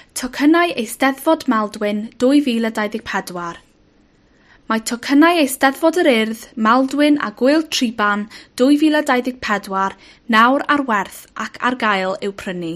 Tocynnau Eisteddfod Maldwyn 2024. Mae tocynnau Eisteddfod yr Urdd, Maldwyn a Gwyl Triban 2024 nawr ar werth ac ar gael i'w prynu.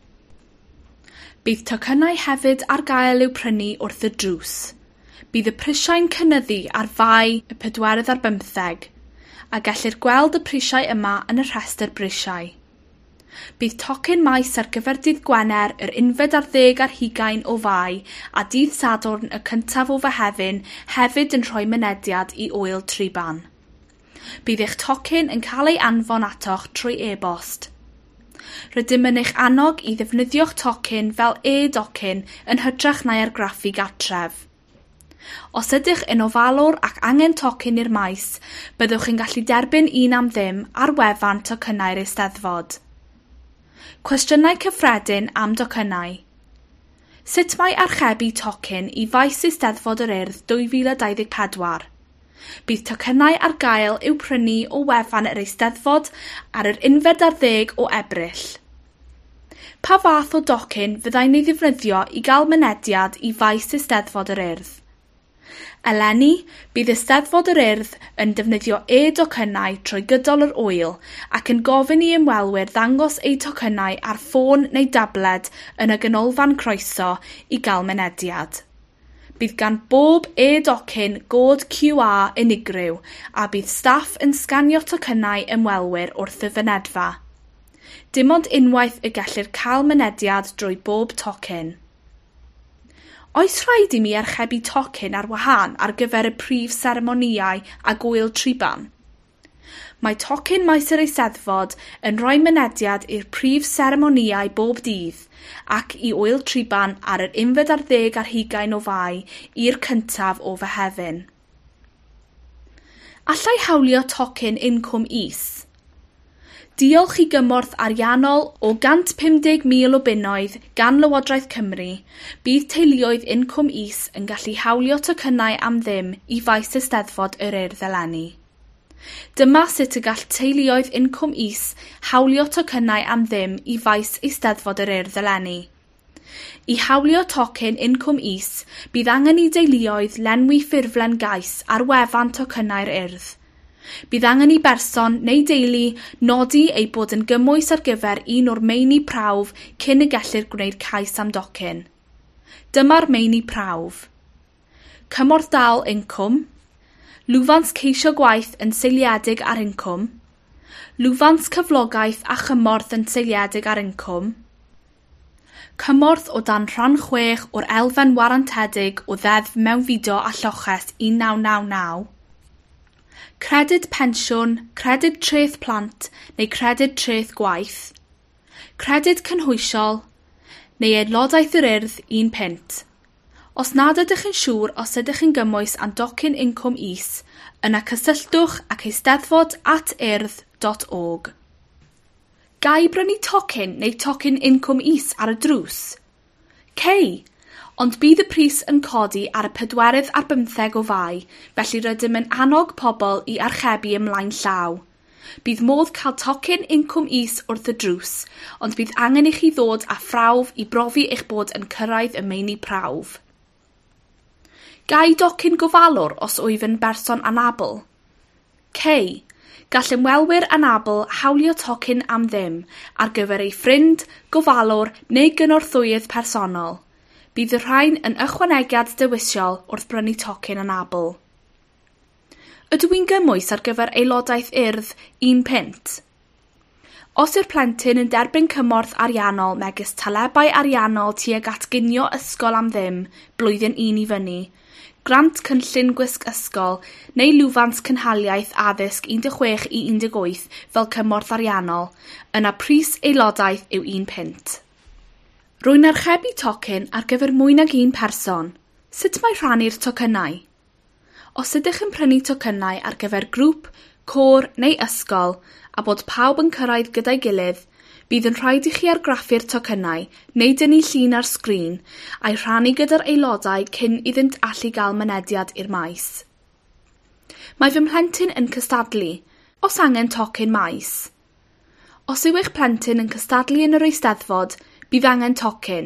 Bydd tocynnau hefyd ar gael i'w prynu wrth y drws. Bydd y prisiau'n cynyddu ar fai y 4/15 a gellir gweld y prisiau yma yn y rhestr brisiau. Bydd tocyn maes ar gyfer dydd Gwener yr 11/20 o fai a dydd Sadwrn y 1af o Fehefin hefyd yn rhoi mynediad i Ŵyl Triban. Bydd eich tocyn yn cael ei anfon atoch trwy e-bost. Rydym yn eich annog i ddefnyddio'ch tocyn fel e-docyn yn hytrach na'i argraffu gartref. Os ydych yn ofalwr ac angen tocyn i'r maes, byddwch yn gallu derbyn un am ddim ar wefan tocynnau'r Eisteddfod. Cwestiynau cyffredin am docynnau. Sut mae archebu tocyn i faes Eisteddfod yr Urdd 2024? Bydd tocynnau ar gael i'w prynu o wefan yr Eisteddfod ar yr 11 o Ebrill. Pa fath o docyn fyddai'n ei ddefnyddio i gael mynediad i faes Eisteddfod yr Urdd? Eleni, bydd Eisteddfod yr Urdd yn defnyddio e-docynnau trwy gydol yr Ŵyl ac yn gofyn i ymwelwyr ddangos eu tocynnau ar ffôn neu dabled yn y ganolfan croeso i gael mynediad. Bydd gan bob e-docyn gôd QR unigryw a bydd staff yn sganio tocynnau ymwelwyr wrth y fynedfa. Dim ond unwaith y gellir cael mynediad drwy bob tocyn. Oes rhaid i mi archebu tocyn ar wahân ar gyfer y prif seremonïau a Gwyl Triban? Mae tocyn maes yr Eisteddfod yn rhoi mynediad i'r prif seremonïau bob dydd ac i Ŵyl Triban ar yr 11/20 o fai i'r 1af o Fehefin. Allai hawlio tocyn incwm is? Diolch i gymorth ariannol o 150,000 o bunnoedd gan Lywodraeth Cymru, bydd teuluoedd incwm is yn gallu hawlio tocynnau am ddim i faes Eisteddfod yr Urdd eleni. Dyma sut y gall teuluoedd incwm is hawlio tocynnau am ddim i faes Eisteddfod yr Urdd eleni. I hawlio tocyn incwm is, bydd angen i deuluoedd lenwi ffurflen gais ar wefan tocynnau'r Urdd. Bydd angen i berson neu deulu nodi ei bod yn gymwys ar gyfer un o'r meini prawf cyn y gellir gwneud cais am docyn. Dyma'r meini prawf. Cymorth dal incwm, lwfans ceisio gwaith yn seiliedig ar incwm, lwfans cyflogaeth a chymorth yn seiliedig ar incwm, cymorth o dan rhan 6 o'r elfen warantedig o ddeddf mewnfudo a lloches 1999, credyd pensiwn, credyd treth plant neu credyd treth gwaith, credyd cynhwysiol neu aelodaeth yr Urdd 1 punt. Os nad ydych yn siŵr os ydych yn gymwys am docyn incwm is, yna cysylltwch ac eisteddfod@urdd.org. Gai brynu tocyn neu tocyn incwm is ar y drws? Cei! Ond bydd y pris yn codi ar y 4/15 o fai, felly rydym yn annog pobl i archebu ymlaen llaw. Bydd modd cael tocyn incwm is wrth y drws, ond bydd angen i chi ddod â phrawf i brofi eich bod yn cyrraedd y meini prawf. Gai docyn gofalwr os wyf yn berson anabl? Cei, gall ymwelwyr anabl hawlio tocyn am ddim ar gyfer ei ffrind, gofalwr neu gynorthwyydd personol. Bydd y rhain yn ychwanegiad dewisol wrth brynu tocyn anabl. Ydw i'n gymwys ar gyfer aelodaeth Urdd 1 punt? Os yw'r plentyn yn derbyn cymorth ariannol megis talebau ariannol tuag at ginio ysgol am ddim, blwyddyn 1 i fyny, grant cynllun gwisg ysgol neu lwfans cynhaliaeth addysg 16 i 18 fel cymorth ariannol, yna pris aelodaeth yw 1 punt. Rwy'n archebu tocyn ar gyfer mwy nag un person. Sut mae rhannu'r tocynnau? Os ydych yn prynu tocynnau ar gyfer grŵp, côr neu ysgol a bod pawb yn cyrraedd gyda'i gilydd, bydd yn rhaid i chi argraffu'r tocynnau neu dynnu llun ar sgrin a'i rhannu gyda'r aelodau cyn iddynt allu gael mynediad i'r maes. Mae fy mhlentyn yn cystadlu, os angen tocyn maes. Os yw eich plentyn yn cystadlu yn yr Eisteddfod, bydd angen tocyn.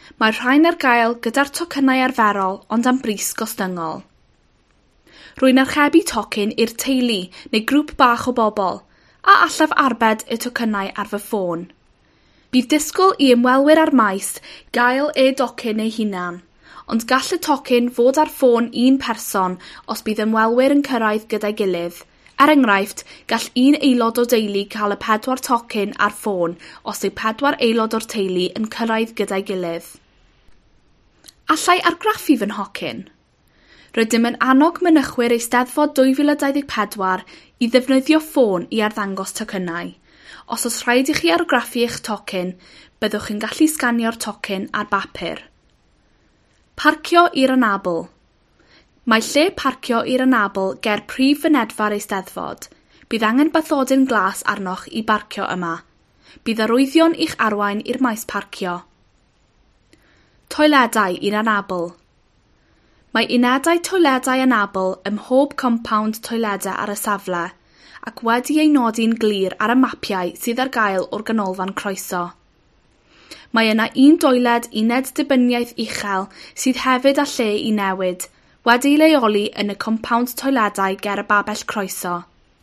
Mae rhain ar gael gyda'r tocynnau arferol ond am bris gostyngol. Rwy'n archebu tocyn i'r teulu neu grŵp bach o bobl, a allaf arbed y tocynnau ar fy ffôn. Bydd disgwyl i ymwelwyr ar maes gael e-docyn eu hunan, ond gall y tocyn fod ar ffôn un person os bydd ymwelwyr yn cyrraedd gyda'i gilydd. Er enghraifft, gall un aelod o deulu cael y 4 tocyn ar ffôn os yw 4 aelod o'r teulu yn cyrraedd gyda'i gilydd. Allai argraffu fy nhocyn? Rydym yn annog mynychwyr Eisteddfod 2024 i ddefnyddio ffôn i arddangos tocynnau. Os oes rhaid i chi argraffu eich tocyn, byddwch chi'n gallu sganio'r tocyn ar bapur. Parcio i'r anabl. Mae lle parcio i'r anabl ger prif fynedfa'r Eisteddfod. Bydd angen bathodyn glas arnoch i barcio yma. Bydd arwyddion i'ch arwain i'r maes parcio. Toiledau i'r anabl. Mae unedau toiledau anabl ym mhob compawnd toiledau ar y safle, ac wedi ei nodi'n glir ar y mapiau sydd ar gael o'r ganolfan croeso. Mae yna un doiled uned dibyniaeth uchel sydd hefyd â lle i newid, wedi'i leoli yn y compawnd toiledau ger y babell croeso.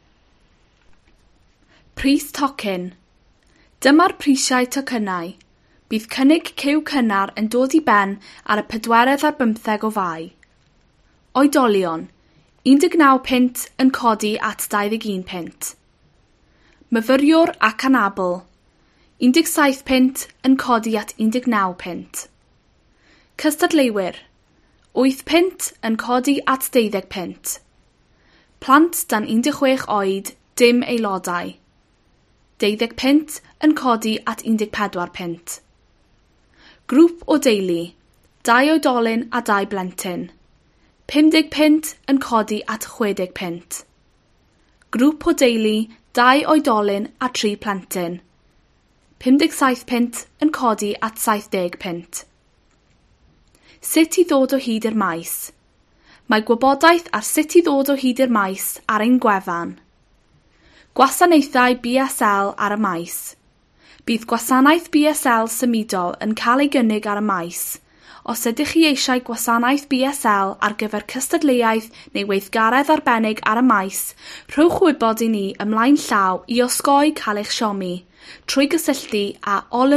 Pris tocyn. Dyma'r prisiau tocynnau. Bydd cynnig cyw cynnar yn dod i ben ar y 4 ar 15 o Fai. Oedolion, 19 punt yn codi at 21 punt. Myfyriwr ac anabl, 17 punt yn codi at 19 punt. Cystadleuwyr, 8 punt yn codi at 12 punt. Plant dan 16 oed, dim aelodau. 12 punt yn codi at 14 punt. Grŵp o deulu, 2 oedolyn a 2 blentyn. 50 punt yn codi at 60 punt. Grŵp o deulu, 2 oedolyn a 3 plentyn. 57 punt yn codi at 70 punt. Sut i ddod o hyd i'r maes? Mae gwybodaeth ar sut i ddod o hyd i'r maes ar ein gwefan. Gwasanaethau BSL ar y maes. Bydd gwasanaeth BSL symudol yn cael ei gynnig ar y maes. Os ydych chi eisiau gwasanaeth BSL ar gyfer cystadleuaeth neu weithgaredd arbennig ar y maes, rhowch wybod i ni ymlaen llaw i osgoi cael eich siomi, trwy gysylltu â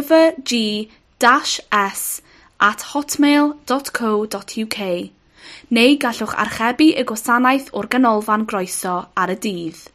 oliver.g-s@hotmail.co.uk, neu gallwch archebu y gwasanaeth o'r ganolfan groeso ar y dydd.